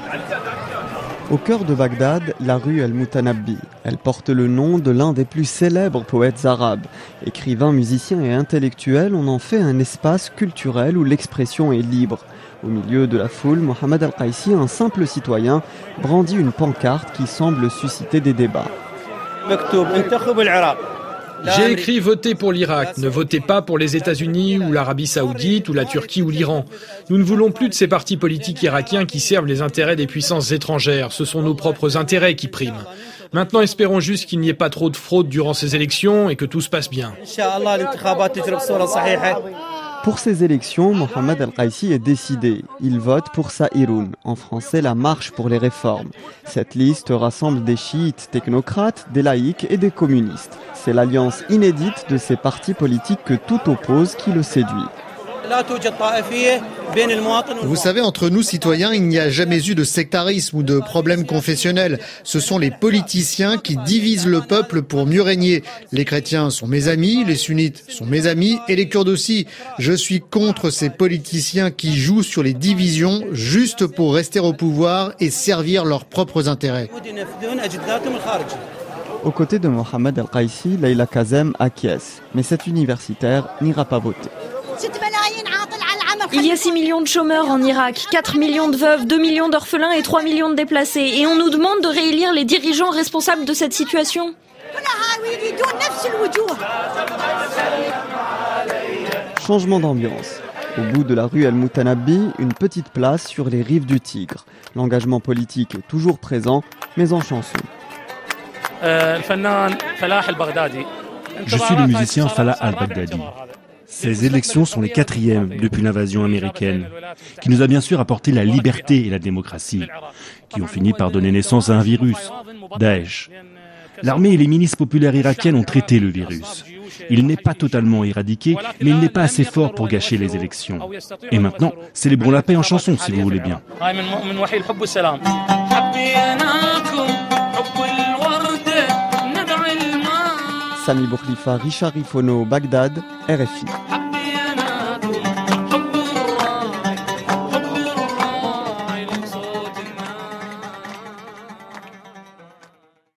Au cœur de Bagdad, la rue El-Moutanabbi. Elle porte le nom de l'un des plus célèbres poètes arabes. Écrivains, musiciens et intellectuels, on en fait un espace culturel où l'expression est libre. Au milieu de la foule, Mohamed Al-Qaïsi, un simple citoyen, brandit une pancarte qui semble susciter des débats. J'ai écrit « Votez pour l'Irak », ne votez pas pour les États-Unis ou l'Arabie Saoudite ou la Turquie ou l'Iran. Nous ne voulons plus de ces partis politiques irakiens qui servent les intérêts des puissances étrangères. Ce sont nos propres intérêts qui priment. Maintenant, espérons juste qu'il n'y ait pas trop de fraude durant ces élections et que tout se passe bien. Pour ces élections, Mohamed Al-Qaïsi est décidé. Il vote pour Saïroun, en français la marche pour les réformes. Cette liste rassemble des chiites technocrates, des laïcs et des communistes. C'est l'alliance inédite de ces partis politiques que tout oppose qui le séduit. Vous savez, entre nous citoyens, il n'y a jamais eu de sectarisme ou de problème confessionnel. Ce sont les politiciens qui divisent le peuple pour mieux régner. Les chrétiens sont mes amis, les sunnites sont mes amis et les kurdes aussi. Je suis contre ces politiciens qui jouent sur les divisions juste pour rester au pouvoir et servir leurs propres intérêts. Aux côtés de Mohamed Al-Qaïsi, Leïla Kazem acquiesce. Mais cet universitaire n'ira pas voter. Il y a 6 millions de chômeurs en Irak, 4 millions de veuves, 2 millions d'orphelins et 3 millions de déplacés. Et on nous demande de réélire les dirigeants responsables de cette situation. Changement d'ambiance. Au bout de la rue El-Moutanabbi, une petite place sur les rives du Tigre. L'engagement politique est toujours présent, mais en chanson. Je suis le musicien Falah al-Baghdadi. Ces élections sont les 4e depuis l'invasion américaine, qui nous a bien sûr apporté la liberté et la démocratie, qui ont fini par donner naissance à un virus, Daesh. L'armée et les milices populaires irakiennes ont traité le virus. Il n'est pas totalement éradiqué, mais il n'est pas assez fort pour gâcher les élections. Et maintenant, célébrons la paix en chanson, si vous voulez bien. Sami Bourklifa, Richard Rifono, Bagdad, RFI.